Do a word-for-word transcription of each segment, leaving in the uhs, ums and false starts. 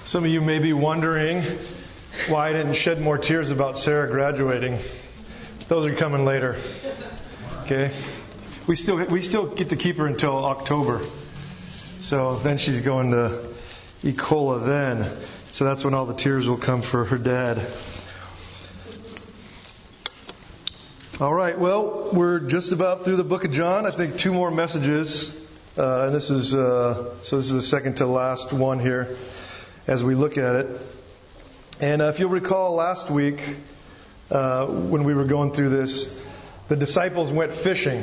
Some of you may be wondering why I didn't shed more tears about Sarah graduating. Those are coming later. Okay? We still we still get to keep her until October. So then she's going to Ecola then. So that's when all the tears will come for her dad. All right, well, we're just about through the book of John. I think two more messages. Uh, and this is uh, so this is the second to last one here as we look at it. And uh, if you'll recall last week uh, when we were going through this, the disciples went fishing.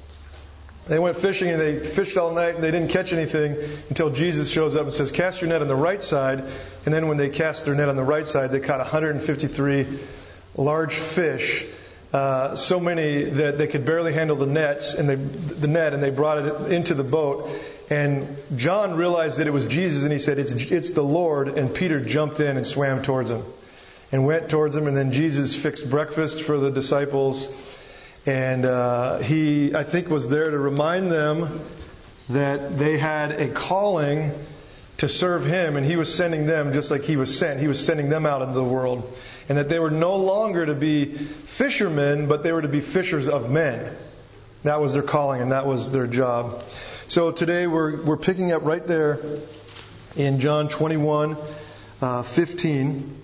They went fishing and they fished all night and they didn't catch anything until Jesus shows up and says, cast your net on the right side. And then when they cast their net on the right side, they caught one hundred fifty-three large fish. Uh, so many that they could barely handle the nets and they, the net, and they brought it into the boat. And John realized that it was Jesus, and he said, "It's it's the Lord." And Peter jumped in and swam towards him, and went towards him. And then Jesus fixed breakfast for the disciples, and uh, he, I think, was there to remind them that they had a calling to serve Him, and He was sending them just like He was sent. He was sending them out into the world. And that they were no longer to be fishermen, but they were to be fishers of men. That was their calling, and that was their job. So today we're we're picking up right there in John twenty-one, uh, fifteen.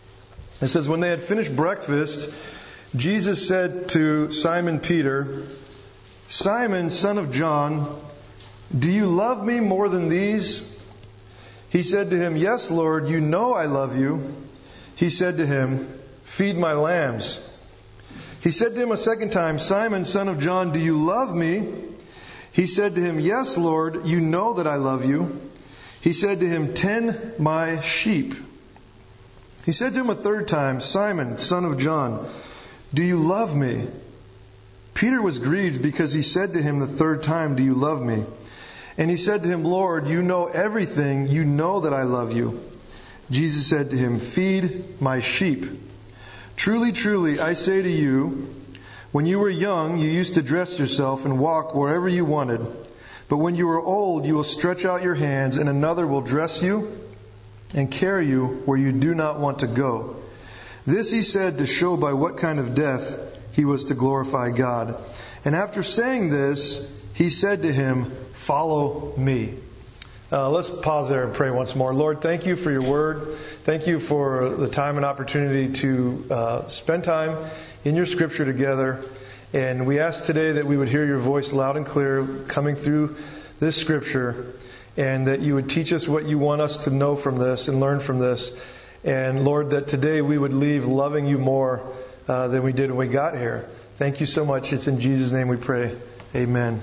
It says, when they had finished breakfast, Jesus said to Simon Peter, "Simon, son of John, do you love me more than these?" He said to him, "Yes, Lord, you know I love you." He said to him, "Feed my lambs." He said to him a second time, "Simon, son of John, do you love me?" He said to him, "Yes, Lord, you know that I love you." He said to him, "Tend my sheep." He said to him a third time, "Simon, son of John, do you love me?" Peter was grieved because he said to him the third time, "Do you love me?" And he said to him, "Lord, you know everything. You know that I love you." Jesus said to him, "Feed my sheep. Truly, truly, I say to you, when you were young, you used to dress yourself and walk wherever you wanted. But when you are old, you will stretch out your hands, and another will dress you and carry you where you do not want to go." This he said to show by what kind of death he was to glorify God. And after saying this, he said to him, "Follow me." Uh, let's pause there and pray once more. Lord, thank you for your word. Thank you for the time and opportunity to uh, spend time in your scripture together. And we ask today that we would hear your voice loud and clear coming through this scripture, and that you would teach us what you want us to know from this and learn from this. And Lord, that today we would leave loving you more uh, than we did when we got here. Thank you so much. It's in Jesus' name we pray. Amen.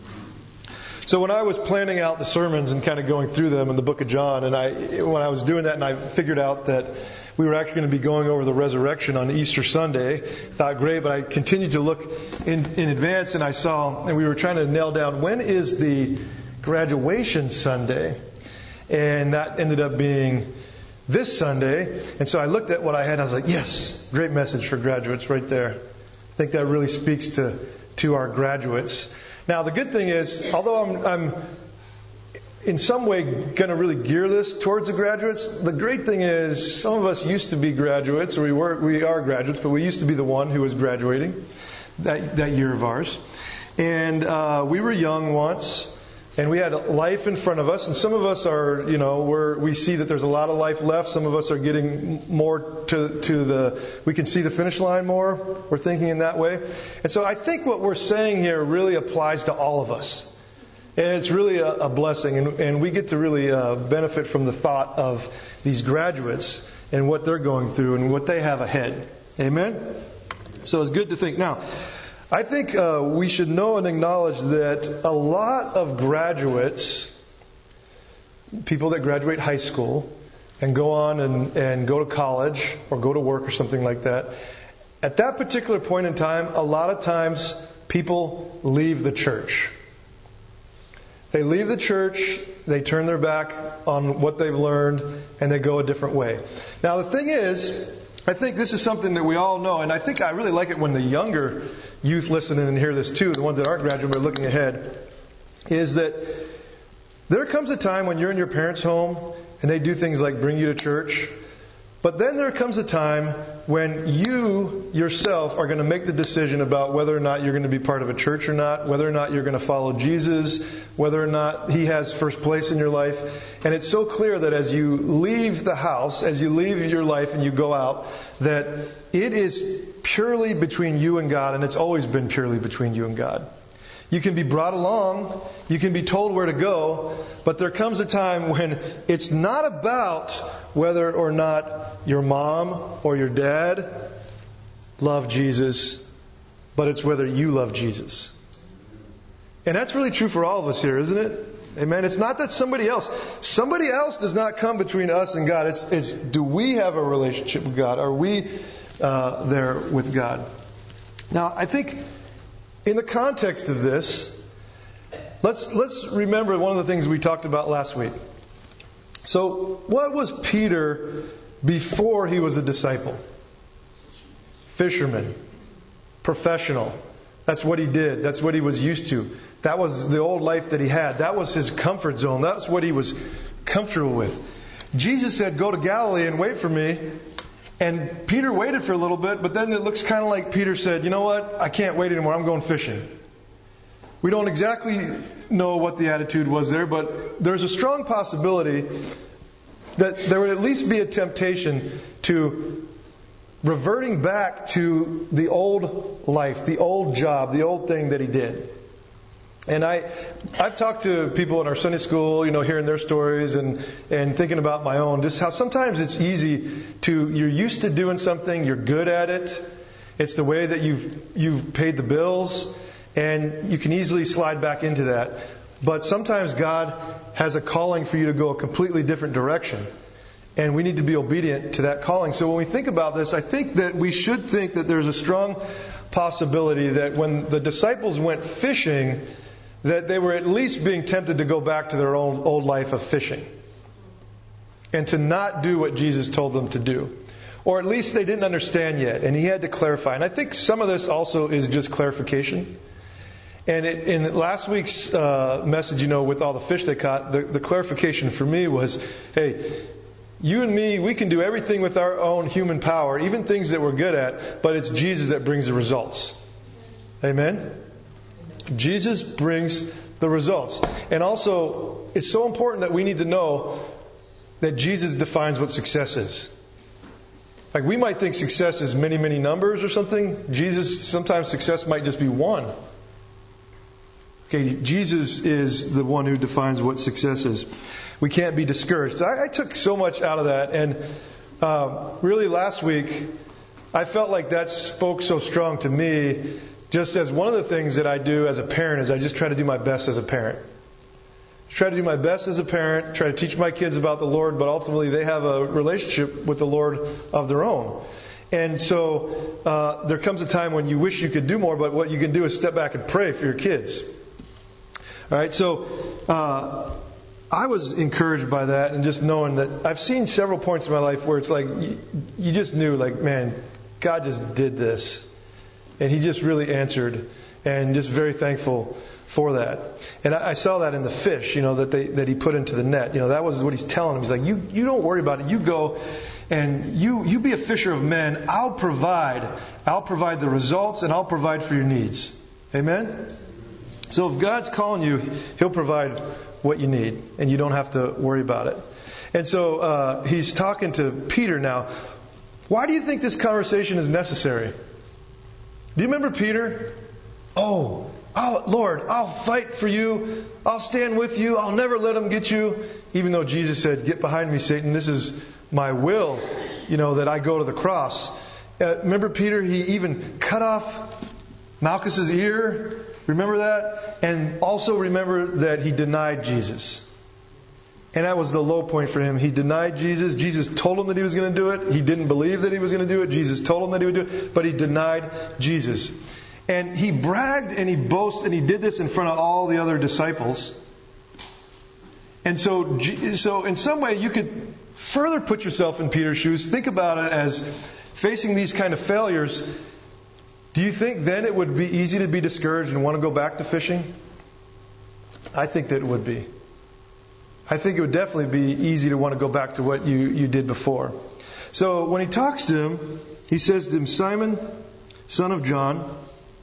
So when I was planning out the sermons and kind of going through them in the book of John, and I, when I was doing that and I figured out that we were actually going to be going over the resurrection on Easter Sunday, thought great, but I continued to look in, in advance, and I saw, and we were trying to nail down when is the graduation Sunday, and that ended up being this Sunday. And so I looked at what I had and I was like, yes, great message for graduates right there. I think that really speaks to, to our graduates. Now, the good thing is, although I'm, I'm in some way going to really gear this towards the graduates, the great thing is some of us used to be graduates, or we were, we are graduates, but we used to be the one who was graduating that, that year of ours. And uh, we were young once, and we had life in front of us, and some of us are, you know, we're, we see that there's a lot of life left. Some of us are getting more to, to the, we can see the finish line more. We're thinking in that way. And so I think what we're saying here really applies to all of us. And it's really a, a blessing, and, and we get to really uh, benefit from the thought of these graduates and what they're going through and what they have ahead. Amen? So it's good to think. Now, I think uh, we should know and acknowledge that a lot of graduates, people that graduate high school and go on and, and go to college or go to work or something like that, at that particular point in time, a lot of times people leave the church. They leave the church, they turn their back on what they've learned, and they go a different way. Now the thing is, I think this is something that we all know, and I think I really like it when the younger youth listen and hear this too, the ones that aren't graduating but looking ahead, is that there comes a time when you're in your parents' home and they do things like bring you to church. But then there comes a time when you yourself are going to make the decision about whether or not you're going to be part of a church or not, whether or not you're going to follow Jesus, whether or not He has first place in your life. And it's so clear that as you leave the house, as you leave your life and you go out, that it is purely between you and God, and it's always been purely between you and God. You can be brought along, you can be told where to go, but there comes a time when it's not about whether or not your mom or your dad love Jesus, but it's whether you love Jesus. And that's really true for all of us here, isn't it? Amen. It's not that somebody else, somebody else does not come between us and God. It's, it's do we have a relationship with God? Are we uh, there with God? Now, I think in the context of this, let's let's remember one of the things we talked about last week. So, what was Peter before he was a disciple? Fisherman. Professional. That's what he did. That's what he was used to. That was the old life that he had. That was his comfort zone. That's what he was comfortable with. Jesus said, go to Galilee and wait for me. And Peter waited for a little bit, but then it looks kind of like Peter said, you know what? I can't wait anymore. I'm going fishing. We don't exactly know what the attitude was there, but there's a strong possibility that there would at least be a temptation to reverting back to the old life, the old job, the old thing that he did. And I, I've talked to people in our Sunday school, you know, hearing their stories and, and thinking about my own, just how sometimes it's easy to, you're used to doing something, you're good at it, it's the way that you've, you've paid the bills, and you can easily slide back into that. But sometimes God has a calling for you to go a completely different direction. And we need to be obedient to that calling. So when we think about this, I think that we should think that there's a strong possibility that when the disciples went fishing, that they were at least being tempted to go back to their own old life of fishing. And to not do what Jesus told them to do. Or at least they didn't understand yet. And He had to clarify. And I think some of this also is just clarification. And it, in last week's uh, message, you know, with all the fish they caught, the, the clarification for me was, hey, you and me, we can do everything with our own human power, even things that we're good at, but it's Jesus that brings the results. Amen? Jesus brings the results. And also, it's so important that we need to know that Jesus defines what success is. Like we might think success is many, many numbers or something. Jesus, sometimes success might just be one. Okay, Jesus is the one who defines what success is. We can't be discouraged. I, I took so much out of that. And uh, really last week, I felt like that spoke so strong to me. Just as one of the things that I do as a parent is I just try to do my best as a parent. Try to do my best as a parent, try to teach my kids about the Lord, but ultimately they have a relationship with the Lord of their own. And so uh, there comes a time when you wish you could do more, but what you can do is step back and pray for your kids. All right, so uh, I was encouraged by that, and just knowing that I've seen several points in my life where it's like you, you just knew, like, man, God just did this, and He just really answered, and just very thankful for that. And I, I saw that in the fish, you know, that they that He put into the net. You know, that was what He's telling them. He's like, you you don't worry about it. You go, and you you be a fisher of men. I'll provide. I'll provide the results, and I'll provide for your needs. Amen. So if God's calling you, He'll provide what you need, and you don't have to worry about it. And so uh, He's talking to Peter now. Why do you think this conversation is necessary? Do you remember Peter? Oh, I'll, Lord, I'll fight for you. I'll stand with you. I'll never let them get you. Even though Jesus said, get behind me, Satan. This is my will, you know, that I go to the cross. Uh, remember Peter? He even cut off Malchus's ear. Remember that? And also remember that he denied Jesus. And that was the low point for him. He denied Jesus. Jesus told him that He was going to do it. He didn't believe that He was going to do it. Jesus told him that He would do it. But he denied Jesus. And he bragged and he boasted and he did this in front of all the other disciples. And so, so in some way you could further put yourself in Peter's shoes. Think about it as facing these kind of failures. Do you think then it would be easy to be discouraged and want to go back to fishing? I think that it would be. I think it would definitely be easy to want to go back to what you, you did before. So when he talks to him, he says to him, Simon, son of John,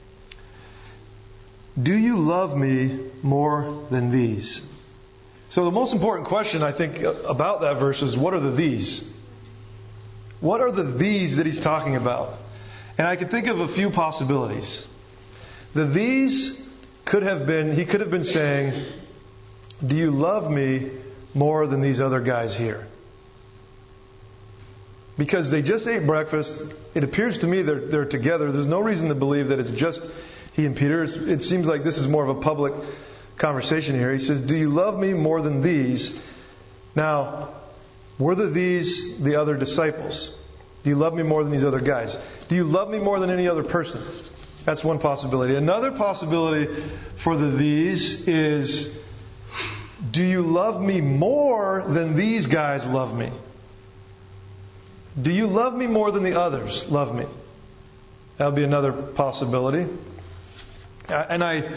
do you love me more than these? So the most important question, I think, about that verse is, what are the these? What are the these that he's talking about? And I can think of a few possibilities. The these could have been, he could have been saying, do you love me more than these other guys here? Because they just ate breakfast. It appears to me they're, they're together. There's no reason to believe that it's just he and Peter. It's, it seems like this is more of a public conversation here. He says, do you love me more than these? Now, were the these the other disciples? Do you love me more than these other guys? Do you love me more than any other person? That's one possibility. Another possibility for the these is, do you love me more than these guys love me? Do you love me more than the others love me? That would be another possibility. And I,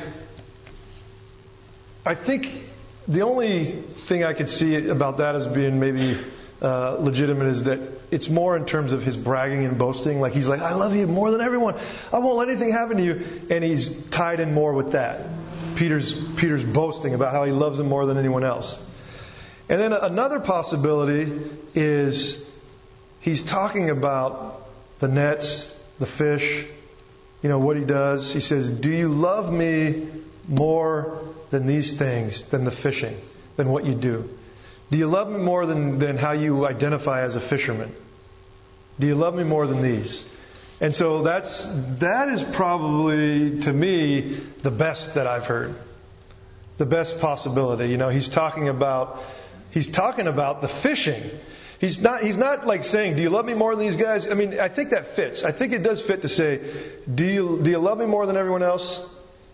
I think the only thing I could see about that as being maybe uh, legitimate is that it's more in terms of his bragging and boasting. Like he's like, I love you more than everyone. I won't let anything happen to you. And he's tied in more with that. Peter's Peter's boasting about how he loves him more than anyone else. And then another possibility is he's talking about the nets, the fish, you know, what he does. He says, do you love me more than these things, than the fishing, than what you do? Do you love me more than, than how you identify as a fisherman? Do you love me more than these? And so that's, that is probably, to me, the best that I've heard. The best possibility. You know, he's talking about, he's talking about the fishing. He's not, he's not like saying, do you love me more than these guys? I mean, I think that fits. I think it does fit to say, do you, do you love me more than everyone else?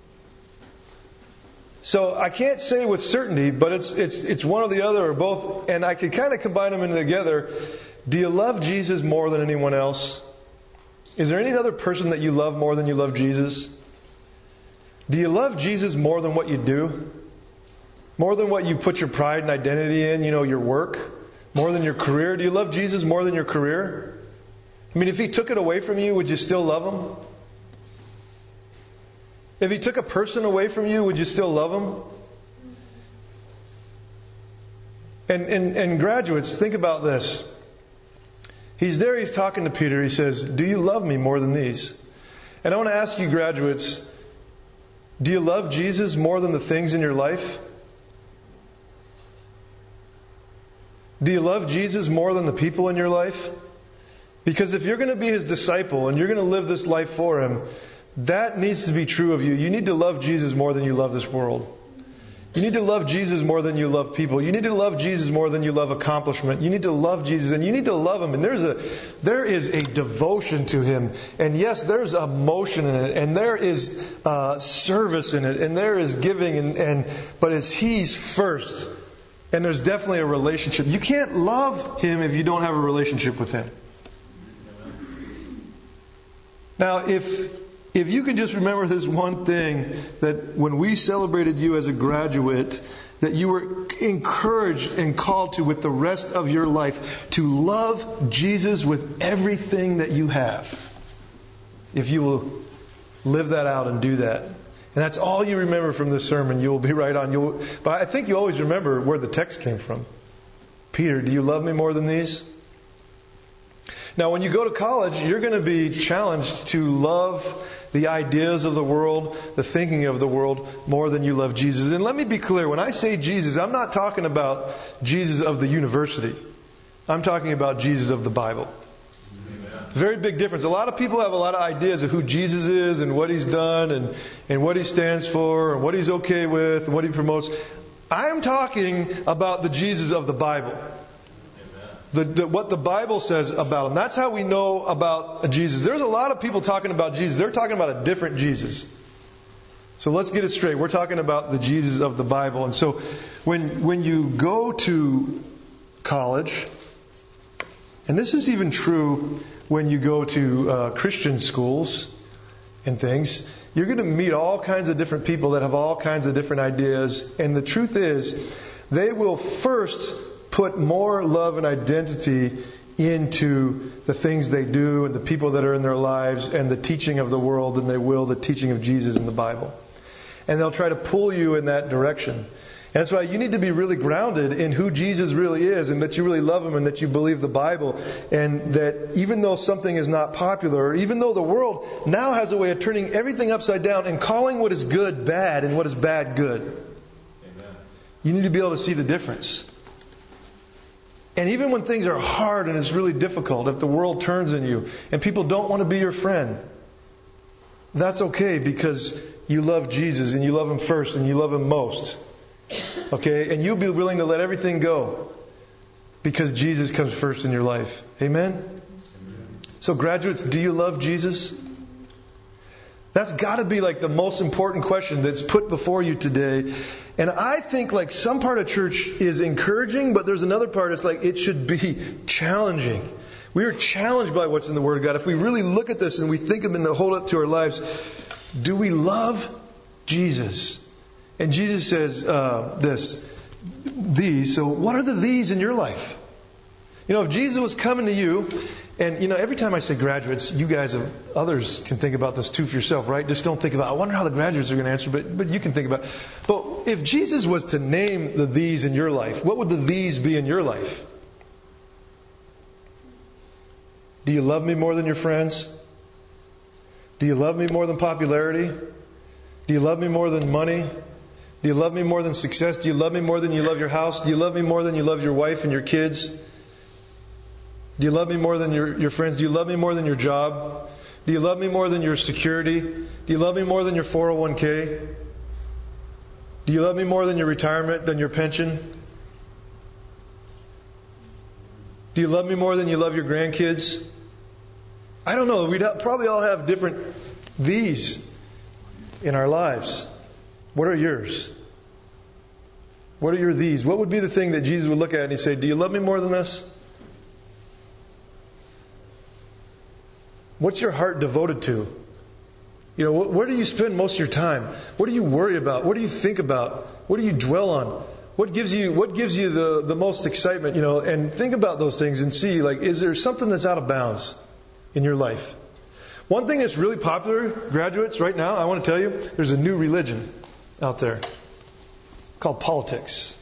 So I can't say with certainty, but it's, it's, it's one or the other or both. And I can kind of combine them in together. Do you love Jesus more than anyone else? Is there any other person that you love more than you love Jesus? Do you love Jesus more than what you do? More than what you put your pride and identity in, you know, your work? More than your career? Do you love Jesus more than your career? I mean, if He took it away from you, would you still love Him? If He took a person away from you, would you still love Him? And, and, and graduates, think about this. He's there, he's talking to Peter. He says, do you love me more than these? And I want to ask you graduates, do you love Jesus more than the things in your life? Do you love Jesus more than the people in your life? Because if you're going to be His disciple and you're going to live this life for Him, that needs to be true of you. You need to love Jesus more than you love this world. You need to love Jesus more than you love people. You need to love Jesus more than you love accomplishment. You need to love Jesus, and you need to love Him. And there's a, there is a devotion to Him. And yes, there's emotion in it, and there is uh, service in it, and there is giving, and, and but it's He's first. And there's definitely a relationship. You can't love Him if you don't have a relationship with Him. Now, if If you can just remember this one thing, that when we celebrated you as a graduate, that you were encouraged and called to with the rest of your life to love Jesus with everything that you have. If you will live that out and do that. And that's all you remember from this sermon, you will be right on. You'll, but I think you always remember where the text came from. Peter, do you love me more than these? Now, when you go to college, you're going to be challenged to love the ideas of the world, the thinking of the world, more than you love Jesus. And let me be clear, when I say Jesus, I'm not talking about Jesus of the university. I'm talking about Jesus of the Bible. Very big difference. A lot of people have a lot of ideas of who Jesus is and what He's done and, and what He stands for and what He's okay with and what He promotes. I'm talking about the Jesus of the Bible. The, the, what the Bible says about Him. That's how we know about Jesus. There's a lot of people talking about Jesus. They're talking about a different Jesus. So let's get it straight. We're talking about the Jesus of the Bible. And so when when you go to college, and this is even true when you go to uh, Christian schools and things, you're going to meet all kinds of different people that have all kinds of different ideas. And the truth is they will first put more love and identity into the things they do and the people that are in their lives and the teaching of the world than they will the teaching of Jesus in the Bible. And they'll try to pull you in that direction. And that's why you need to be really grounded in who Jesus really is, and that you really love Him, and that you believe the Bible, and that even though something is not popular, or even though the world now has a way of turning everything upside down and calling what is good bad and what is bad good, Amen. You need to be able to see the difference. And even when things are hard and it's really difficult, if the world turns on you and people don't want to be your friend, that's okay, because you love Jesus and you love Him first and you love Him most. Okay? And you'll be willing to let everything go because Jesus comes first in your life. Amen? Amen. So graduates, do you love Jesus? That's got to be like the most important question that's put before you today. And I think like some part of church is encouraging, but there's another part that's like it should be challenging. We are challenged by what's in the Word of God. If we really look at this and we think of it and hold it to our lives, do we love Jesus? And Jesus says uh, this, these. So what are the these in your life? You know, if Jesus was coming to you, and you know, every time I say graduates, you guys, have, others can think about this too for yourself, right? Just don't think about, I wonder how the graduates are going to answer, but but you can think about it. But if Jesus was to name the these in your life, what would the these be in your life? Do you love me more than your friends? Do you love me more than popularity? Do you love me more than money? Do you love me more than success? Do you love me more than you love your house? Do you love me more than you love your wife and your kids? Do you love me more than your, your friends? Do you love me more than your job? Do you love me more than your security? Do you love me more than your four oh one k? Do you love me more than your retirement, than your pension? Do you love me more than you love your grandkids? I don't know. We'd probably all have different these in our lives. What are yours? What are your these? What would be the thing that Jesus would look at and He'd say, do you love me more than this? What's your heart devoted to? You know, where do you spend most of your time? What do you worry about? What do you think about? What do you dwell on? What gives you, what gives you the, the most excitement? You know, and think about those things and see, like, is there something that's out of bounds in your life? One thing that's really popular, graduates, right now, I want to tell you, there's a new religion out there called politics.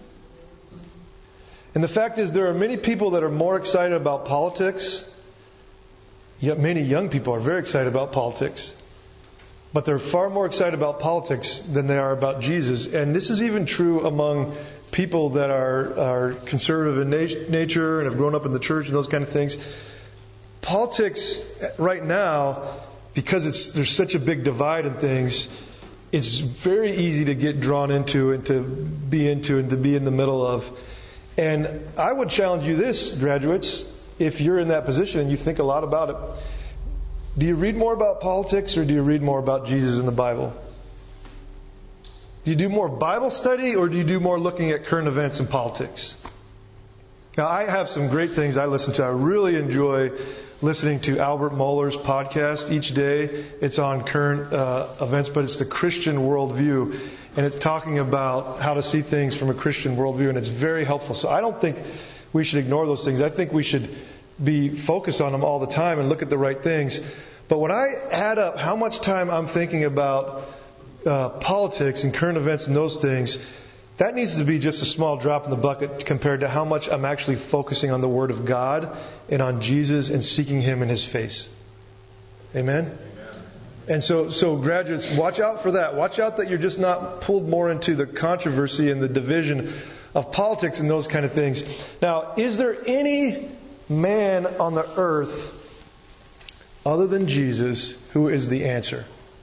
And the fact is, there are many people that are more excited about politics. Yet many young people are very excited about politics. But they're far more excited about politics than they are about Jesus. And this is even true among people that are, are conservative in nat- nature and have grown up in the church and those kind of things. Politics right now, because it's there's such a big divide in things, it's very easy to get drawn into and to be into and to be in the middle of. And I would challenge you this, graduates. If you're in that position and you think a lot about it, do you read more about politics or do you read more about Jesus in the Bible? Do you do more Bible study or do you do more looking at current events and politics? Now, I have some great things I listen to. I really enjoy listening to Albert Mohler's podcast each day. It's on current uh, events, but it's the Christian worldview. And it's talking about how to see things from a Christian worldview, and it's very helpful. So I don't think we should ignore those things. I think we should be focused on them all the time and look at the right things. But when I add up how much time I'm thinking about uh, politics and current events and those things, that needs to be just a small drop in the bucket compared to how much I'm actually focusing on the Word of God and on Jesus and seeking Him in His face. Amen? Amen. And so, so graduates, watch out for that. Watch out that you're just not pulled more into the controversy and the division of politics and those kind of things. Now, is there any man on the earth other than Jesus who is the answer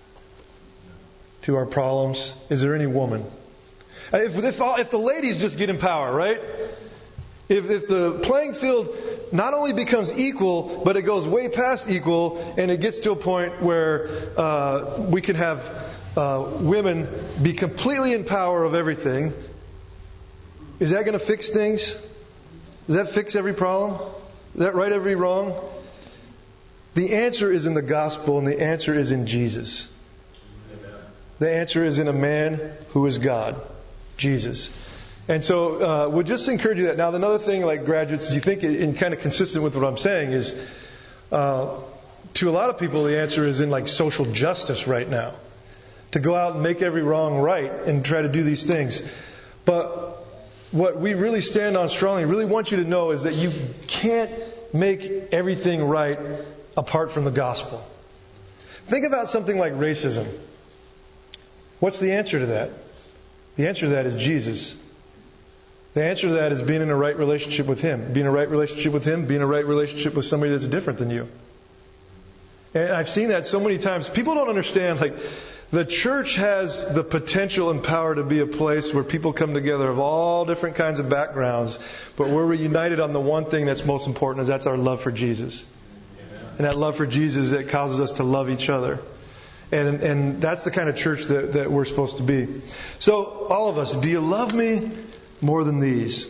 to our problems? Is there any woman? If, if, if the ladies just get in power, right? If, if the playing field not only becomes equal, but it goes way past equal, and it gets to a point where uh, we can have uh, women be completely in power of everything, is that going to fix things? Does that fix every problem? Does that right every wrong? The answer is in the gospel, and the answer is in Jesus. The answer is in a man who is God, Jesus. And so, uh, would just encourage you that. Now, another thing, like graduates, is you think, in kind of consistent with what I'm saying, is uh, to a lot of people, the answer is in like social justice right now, to go out and make every wrong right and try to do these things. But what we really stand on strongly, really want you to know, is that you can't make everything right apart from the gospel. Think about something like racism. What's the answer to that? The answer to that is Jesus. The answer to that is being in a right relationship with Him. Being in a right relationship with Him, being in a right relationship with somebody that's different than you. And I've seen that so many times. People don't understand, like, the church has the potential and power to be a place where people come together of all different kinds of backgrounds, but where we're united on the one thing that's most important, is that's our love for Jesus. And that love for Jesus that causes us to love each other. And and that's the kind of church that, that we're supposed to be. So, all of us, do you love me more than these?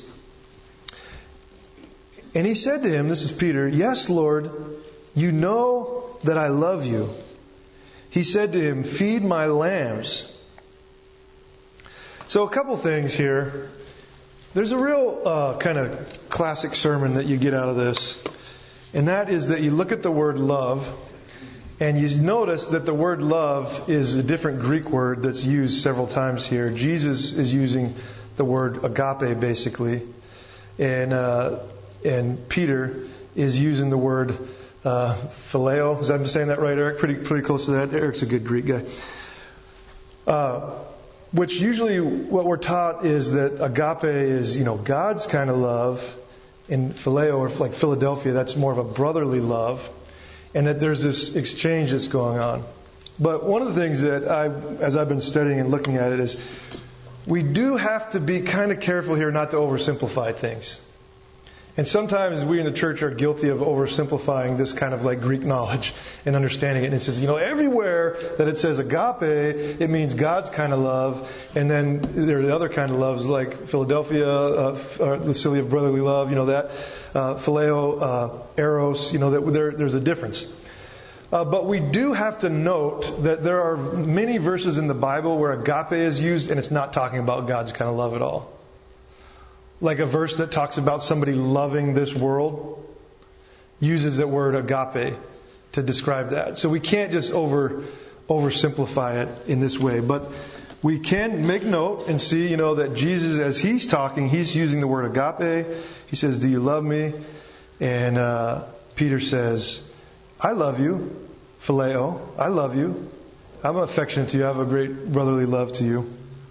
And he said to him, this is Peter, "Yes, Lord, you know that I love you." He said to him, "Feed my lambs." So a couple things here. There's a real uh, kind of classic sermon that you get out of this. And that is that you look at the word love, and you notice that the word love is a different Greek word that's used several times here. Jesus is using the word agape, basically. And uh, and Peter is using the word uh, phileo. Is that saying that right, Eric? Pretty pretty close to that. Eric's a good Greek guy. Uh, which usually what we're taught is that agape is, you know, God's kind of love. In phileo, or like Philadelphia, that's more of a brotherly love. And that there's this exchange that's going on. But one of the things that I, as I've been studying and looking at it, is we do have to be kind of careful here not to oversimplify things. And sometimes we in the church are guilty of oversimplifying this kind of like Greek knowledge and understanding it. And it says, you know, everywhere that it says agape, it means God's kind of love. And then there are the other kind of loves like Philadelphia, uh, uh, the silly of brotherly love, you know, that, uh, phileo, uh, eros, you know, that there, there's a difference. Uh, but we do have to note that there are many verses in the Bible where agape is used and it's not talking about God's kind of love at all. Like a verse that talks about somebody loving this world uses that word agape to describe that. So we can't just over oversimplify it in this way. But we can make note and see, you know, that Jesus, as He's talking, He's using the word agape. He says, "Do you love me?" And uh, Peter says, "I love you, phileo. I love you. I'm affectionate to you. I have a great brotherly love to you."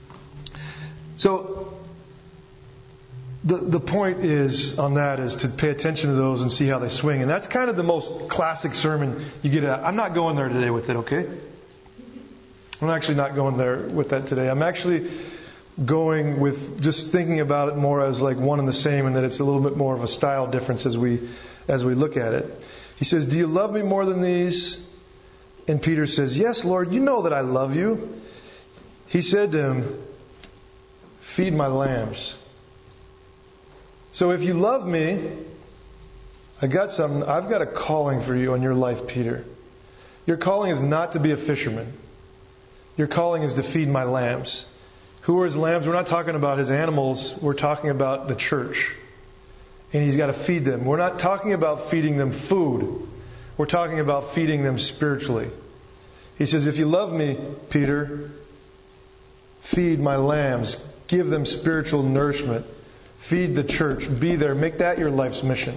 So The the point is on that is to pay attention to those and see how they swing. And that's kind of the most classic sermon you get at. I'm not going there today with it, okay? I'm actually not going there with that today. I'm actually going with just thinking about it more as like one and the same, and that it's a little bit more of a style difference as we as we look at it. He says, "Do you love me more than these?" And Peter says, "Yes, Lord, you know that I love you." He said to him, "Feed my lambs." So if you love me, I got something. I've got a calling for you in your life, Peter. Your calling is not to be a fisherman. Your calling is to feed my lambs. Who are his lambs? We're not talking about his animals. We're talking about the church. And he's got to feed them. We're not talking about feeding them food. We're talking about feeding them spiritually. He says, if you love me, Peter, feed my lambs. Give them spiritual nourishment. Feed the church. Be there. Make that your life's mission.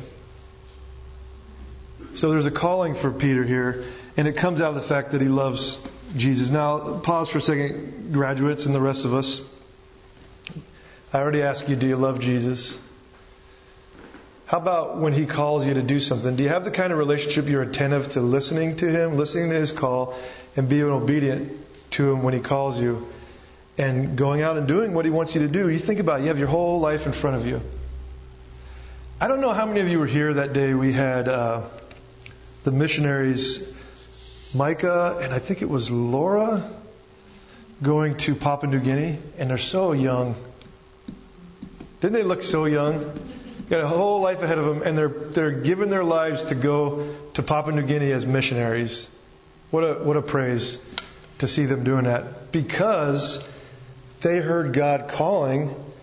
So there's a calling for Peter here, and it comes out of the fact that he loves Jesus. Now, pause for a second, graduates and the rest of us. I already asked you, do you love Jesus? How about when He calls you to do something? Do you have the kind of relationship you're attentive to listening to Him, listening to His call, and being obedient to Him when He calls you? And going out and doing what He wants you to do. You think about it, you have your whole life in front of you. I don't know how many of you were here that day we had uh, the missionaries, Micah, and I think it was Laura, going to Papua New Guinea. And they're so young. Didn't they look so young? Got a whole life ahead of them, and they're they're giving their lives to go to Papua New Guinea as missionaries. What a what a praise to see them doing that. Because they heard God calling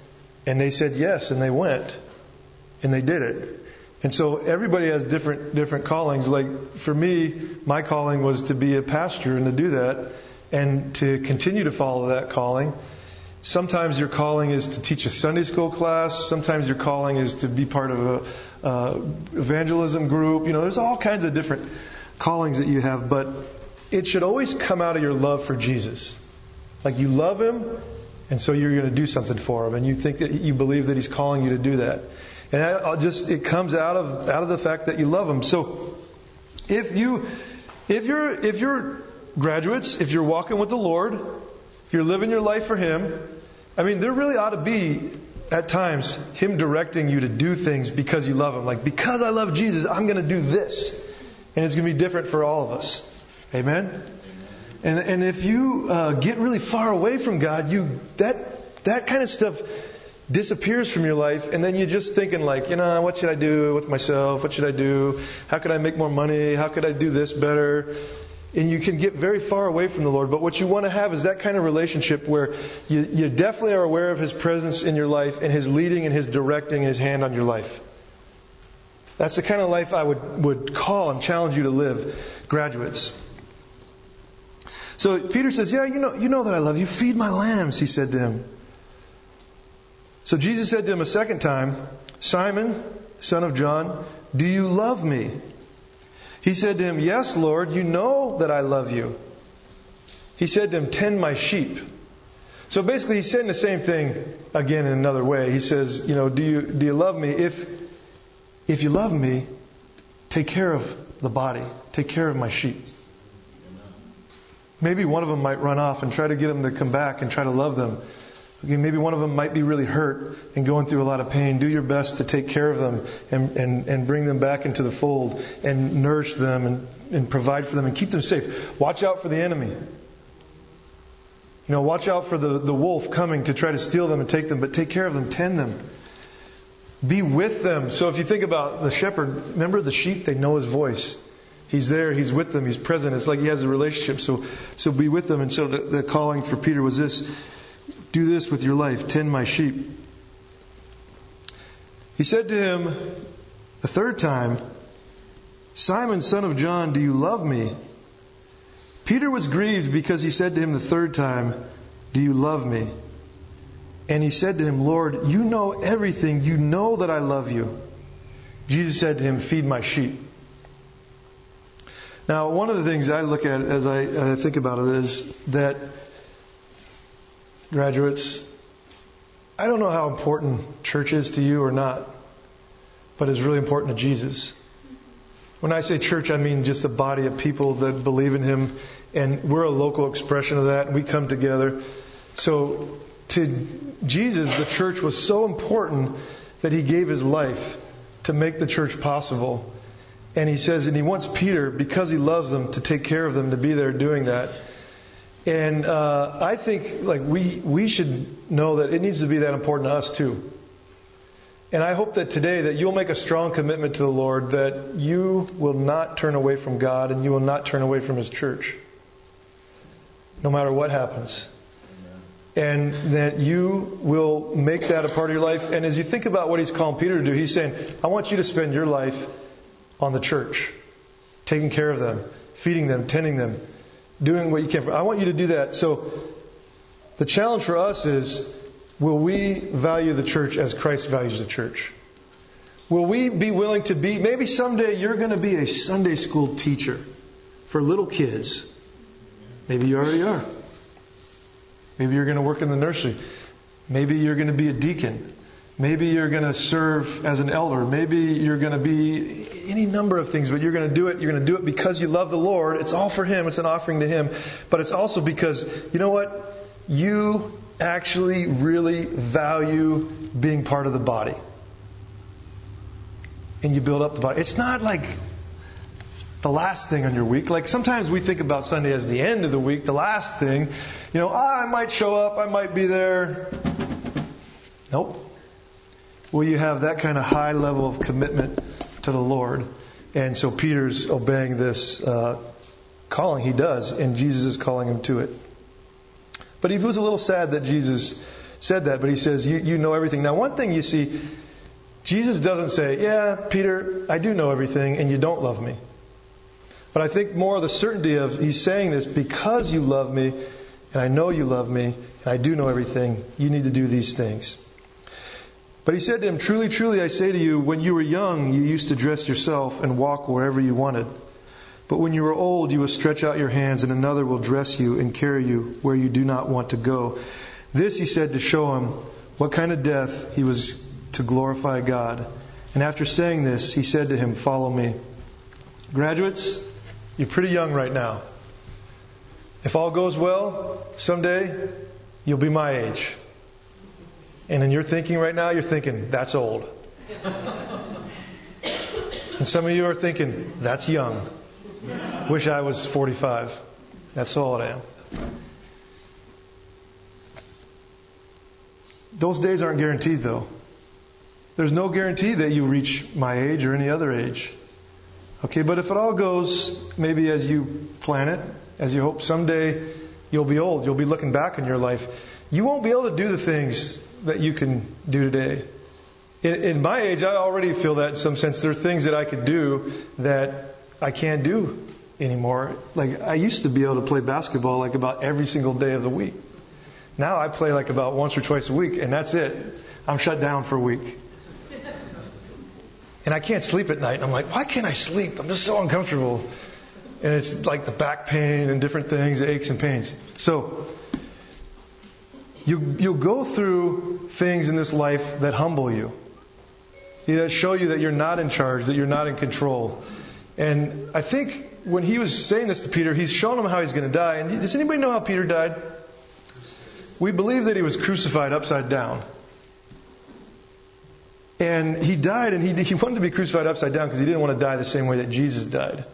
And they said yes, and they went. And they did it. And so everybody has different different callings. Like for me, my calling was to be a pastor and to do that and to continue to follow that calling. Sometimes your calling is to teach a Sunday school class. Sometimes your calling is to be part of a uh, evangelism group. You know, there's all kinds of different callings that you have, but it should always come out of your love for Jesus. Like you love Him, and so you're going to do something for Him, and you think that you believe that He's calling you to do that. And that just it comes out of out of the fact that you love Him. So if you if you're if you're graduates, if you're walking with the Lord, if you're living your life for Him, I mean, there really ought to be at times Him directing you to do things because you love Him. Like, because I love Jesus, I'm going to do this, and it's going to be different for all of us. Amen. And and if you uh, get really far away from God, you that that kind of stuff disappears from your life, and then you're just thinking like, you know, what should I do with myself? What should I do? How could I make more money? How could I do this better? And you can get very far away from the Lord. But what you want to have is that kind of relationship where you, you definitely are aware of His presence in your life and His leading and His directing and His hand on your life. That's the kind of life I would, would call and challenge you to live, graduates. So Peter says, yeah, you know, you know that I love you. Feed my lambs, he said to him. So Jesus said to him a second time, Simon, son of John, do you love me? He said to him, yes, Lord, you know that I love you. He said to him, tend my sheep. So basically he's saying the same thing again in another way. He says, you know, do you, do you love me? If, if you love me, take care of the body. Take care of my sheep. Maybe one of them might run off and try to get them to come back and try to love them. Okay, maybe one of them might be really hurt and going through a lot of pain. Do your best to take care of them and, and, and bring them back into the fold and nourish them and, and provide for them and keep them safe. Watch out for the enemy. You know, watch out for the, the wolf coming to try to steal them and take them, but take care of them, tend them. Be with them. So if you think about the shepherd, remember the sheep, they know his voice. He's there, he's with them, he's present. It's like he has a relationship. So, so be with them. And so the, the calling for Peter was this. Do this with your life. Tend my sheep. He said to him the third time, Simon, son of John, do you love me? Peter was grieved because he said to him the third time, do you love me? And he said to him, Lord, you know everything. You know that I love you. Jesus said to him, feed my sheep. Now, one of the things I look at as I, I think about it is that graduates, I don't know how important church is to you or not, but it's really important to Jesus. When I say church, I mean just a body of people that believe in Him, and we're a local expression of that, and we come together. So to Jesus, the church was so important that He gave His life to make the church possible. And He says, and He wants Peter, because He loves them, to take care of them, to be there doing that. And uh, I think like we we should know that it needs to be that important to us too. And I hope that today that you'll make a strong commitment to the Lord, that you will not turn away from God and you will not turn away from His church, no matter what happens. And that you will make that a part of your life. And as you think about what He's calling Peter to do, He's saying, I want you to spend your life on the church, taking care of them, feeding them, tending them, doing what you can. I want you to do that. So the challenge for us is, will we value the church as Christ values the church? Will we be willing to be, maybe someday you're going to be a Sunday school teacher for little kids. Maybe you already are. Maybe you're going to work in the nursery. Maybe you're going to be a deacon. Maybe you're going to serve as an elder. Maybe you're going to be any number of things, but you're going to do it. You're going to do it because you love the Lord. It's all for Him. It's an offering to Him. But it's also because, you know what? You actually really value being part of the body. And you build up the body. It's not like the last thing on your week. Like sometimes we think about Sunday as the end of the week, the last thing. You know, ah, I might show up. I might be there. Nope. Will you have that kind of high level of commitment to the Lord? And so Peter's obeying this uh, calling. He does, and Jesus is calling him to it. But he was a little sad that Jesus said that, but he says, you, you know everything. Now, one thing you see, Jesus doesn't say, yeah, Peter, I do know everything, and you don't love me. But I think more of the certainty of he's saying this because you love me, and I know you love me, and I do know everything. You need to do these things. But he said to him, truly, truly, I say to you, when you were young, you used to dress yourself and walk wherever you wanted. But when you are old, you will stretch out your hands, and another will dress you and carry you where you do not want to go. This he said to show him what kind of death he was to glorify God. And after saying this, he said to him, follow me. Graduates, you're pretty young right now. If all goes well, someday you'll be my age. And in your thinking right now, you're thinking, that's old. And some of you are thinking, that's young. Wish I was forty-five. That's all I am. Those days aren't guaranteed, though. There's no guarantee that you reach my age or any other age. Okay, but if it all goes maybe as you plan it, as you hope someday you'll be old, you'll be looking back in your life, you won't be able to do the things that you can do today. In, in my age, I already feel that in some sense. There are things that I could do that I can't do anymore. Like, I used to be able to play basketball like about every single day of the week. Now I play like about once or twice a week, and that's it. I'm shut down for a week. And I can't sleep at night. And I'm like, why can't I sleep? I'm just so uncomfortable. And it's like the back pain and different things, aches and pains. So, you, you'll go through things in this life that humble you. That show you that you're not in charge, that you're not in control. And I think when he was saying this to Peter, he's showing him how he's going to die. And does anybody know how Peter died? We believe that he was crucified upside down. And he died, and he, he wanted to be crucified upside down because he didn't want to die the same way that Jesus died.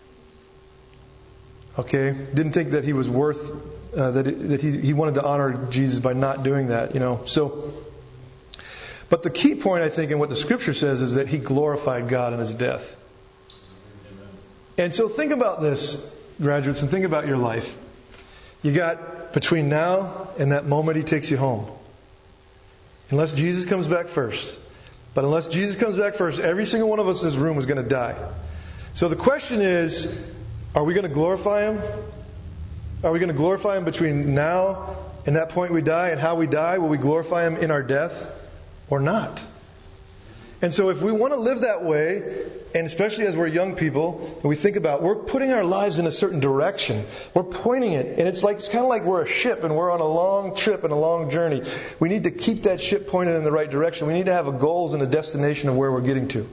Okay? Didn't think that he was worth, uh, that, it, that he, he wanted to honor Jesus by not doing that, you know. So, but the key point, I think, in what the Scripture says is that he glorified God in his death. And so think about this, graduates, and think about your life. You got between now and that moment he takes you home. Unless Jesus comes back first. But unless Jesus comes back first, every single one of us in this room is going to die. So the question is, are we going to glorify Him? Are we going to glorify Him between now and that point we die, and how we die? Will we glorify Him in our death or not? And so if we want to live that way, and especially as we're young people, and we think about, we're putting our lives in a certain direction. We're pointing it, and it's like, it's kind of like we're a ship and we're on a long trip and a long journey. We need to keep that ship pointed in the right direction. We need to have a goals and a destination of where we're getting to.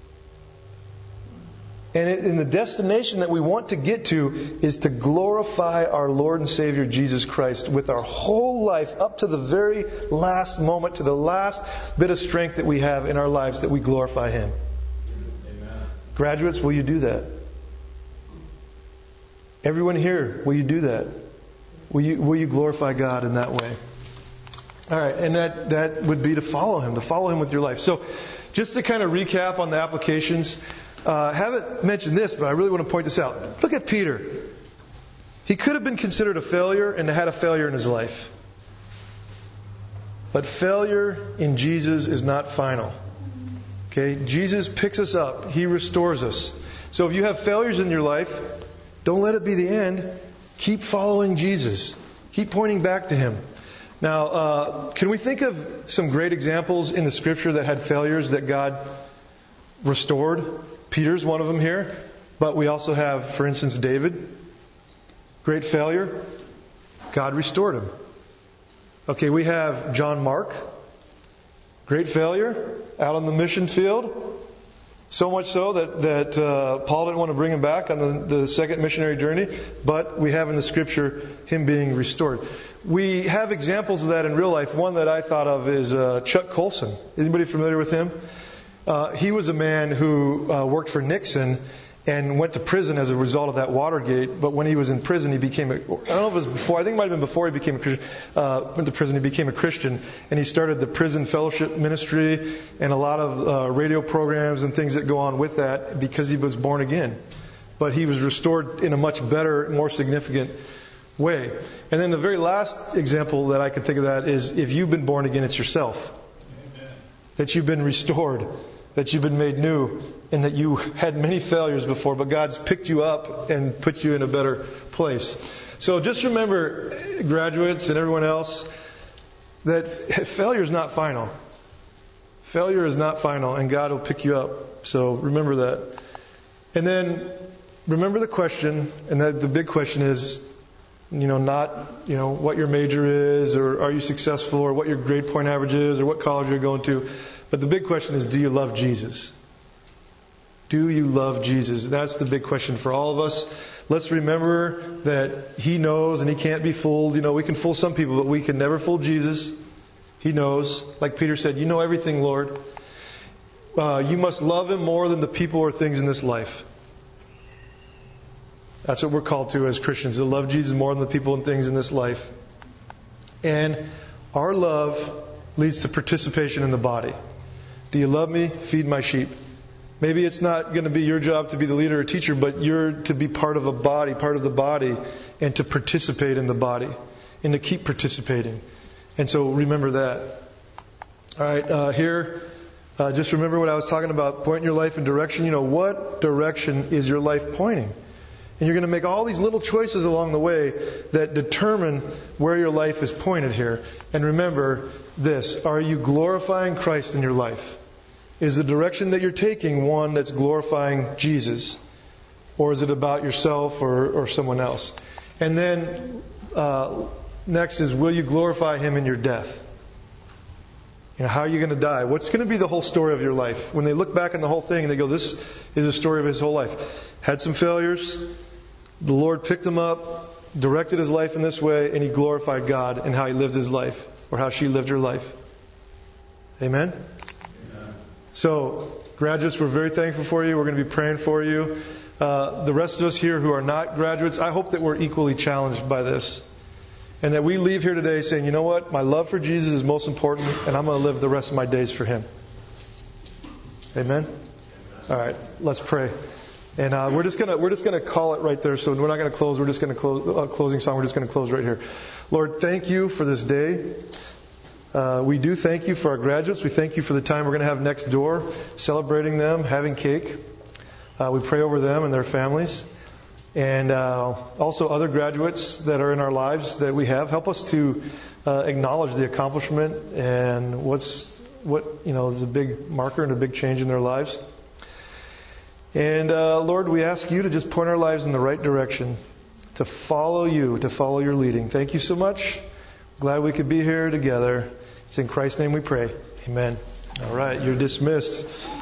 And it, and the destination that we want to get to is to glorify our Lord and Savior Jesus Christ with our whole life up to the very last moment, to the last bit of strength that we have in our lives, that we glorify Him. Amen. Graduates, will you do that? Everyone here, will you do that? Will you, will you glorify God in that way? All right, and that, that would be to follow Him, to follow Him with your life. So, just to kind of recap on the applications, Uh, haven't mentioned this, but I really want to point this out. Look at Peter. He could have been considered a failure and had a failure in his life. But failure in Jesus is not final. Okay? Jesus picks us up. He restores us. So if you have failures in your life, don't let it be the end. Keep following Jesus. Keep pointing back to Him. Now, uh, can we think of some great examples in the Scripture that had failures that God restored? Peter's one of them here. But we also have, for instance, David. Great failure. God restored him. Okay, we have John Mark. Great failure. Out on the mission field. So much so that, that uh, Paul didn't want to bring him back on the, the second missionary journey. But we have in the Scripture him being restored. We have examples of that in real life. One that I thought of is uh, Chuck Colson. Anybody familiar with him? Uh, he was a man who uh, worked for Nixon and went to prison as a result of that Watergate. But when he was in prison, he became a, I don't know if it was before, I think it might have been before he became a Christian, uh, went to prison, he became a Christian. And he started the prison fellowship ministry and a lot of uh, radio programs and things that go on with that because he was born again. But he was restored in a much better, more significant way. And then the very last example that I can think of that is if you've been born again, it's yourself. Amen. That you've been restored, that you've been made new, and that you had many failures before, but God's picked you up and put you in a better place. So just remember, graduates and everyone else, that failure is not final. Failure is not final, and God will pick you up. So remember that. And then remember the question, and that the big question is, you know, not, you know, what your major is, or are you successful, or what your grade point average is, or what college you're going to. But the big question is, do you love Jesus? Do you love Jesus? That's the big question for all of us. Let's remember that He knows and He can't be fooled. You know, we can fool some people, but we can never fool Jesus. He knows. Like Peter said, you know everything, Lord. Uh, you must love Him more than the people or things in this life. That's what we're called to as Christians, to love Jesus more than the people and things in this life. And our love leads to participation in the body. Do you love me? Feed my sheep. Maybe it's not going to be your job to be the leader or teacher, but you're to be part of a body, part of the body, and to participate in the body, and to keep participating. And so remember that. All right, uh, here, uh, just remember what I was talking about, pointing your life in direction. You know, what direction is your life pointing? And you're going to make all these little choices along the way that determine where your life is pointed here. And remember this, are you glorifying Christ in your life? Is the direction that you're taking one that's glorifying Jesus? Or is it about yourself or, or someone else? And then uh, next is, will you glorify Him in your death? You know, how are you going to die? What's going to be the whole story of your life? When they look back on the whole thing and they go, this is a story of his whole life. Had some failures. The Lord picked him up, directed his life in this way, and he glorified God in how he lived his life, or how she lived her life. Amen? Amen. So, graduates, we're very thankful for you. We're going to be praying for you. Uh, the rest of us here who are not graduates, I hope that we're equally challenged by this. And that we leave here today saying, you know what? My love for Jesus is most important, and I'm going to live the rest of my days for Him. Amen? All right, let's pray. And uh, we're just gonna we're just gonna call it right there. So we're not gonna close. We're just gonna close uh, closing song. We're just gonna close right here. Lord, thank you for this day. Uh, we do thank you for our graduates. We thank you for the time we're gonna have next door, celebrating them, having cake. Uh, we pray over them and their families, and uh, also other graduates that are in our lives that we have. Help us to uh, acknowledge the accomplishment and what's what you know is a big marker and a big change in their lives. And uh, Lord, we ask you to just point our lives in the right direction, to follow you, to follow your leading. Thank you so much. Glad we could be here together. It's in Christ's name we pray. Amen. All right, you're dismissed.